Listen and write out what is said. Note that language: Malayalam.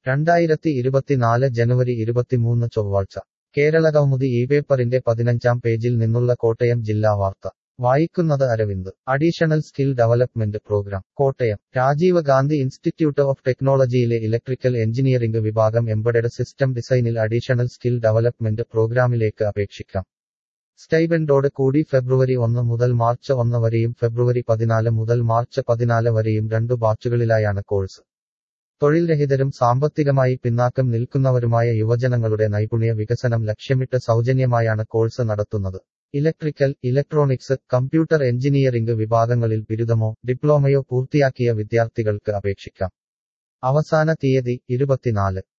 2024 ജനുവരി 23 ചൊവ്വാഴ്ച കേരളകൗമുദി പേപ്പറിന്റെ 15-ാം പേജിൽ നിന്നുള്ള കോട്ടയം ജില്ലാ വാർത്ത വായിക്കുന്നത് Aravind. Additional skill development programme Kottayam. Rajiv Gandhi institute of ടെക്നോളജിയിലെ ഇലക്ട്രിക്കൽ എഞ്ചിനീയറിംഗ് വിഭാഗം എംബഡഡ് സിസ്റ്റം ഡിസൈനിൽ അഡീഷണൽ സ്കിൽ ഡെവലപ്മെന്റ് പ്രോഗ്രാമിലേക്ക് അപേക്ഷിക്കാം. സ്റ്റൈപൻഡോട് കൂടി ഫെബ്രുവരി 1 മുതൽ മാർച്ച് 1 വരെയും ഫെബ്രുവരി 14 മുതൽ മാർച്ച് 14 വരെയും 2 ബാച്ചുകളിലായാണ് കോഴ്സ്. തൊഴിൽരഹിതരും സാമ്പത്തികമായി പിന്നാക്കം നിൽക്കുന്നവരുമായ യുവജനങ്ങളുടെ നൈപുണ്യ വികസനം ലക്ഷ്യമിട്ട് സൗജന്യമായാണ് കോഴ്സ് നടത്തുന്നത്. ഇലക്ട്രിക്കൽ, ഇലക്ട്രോണിക്സ്, കമ്പ്യൂട്ടർ എഞ്ചിനീയറിംഗ് വിഭാഗങ്ങളിൽ ബിരുദമോ ഡിപ്ലോമയോ പൂർത്തിയാക്കിയ വിദ്യാർത്ഥികൾക്ക് അപേക്ഷിക്കാം. അവസാന തീയതി 24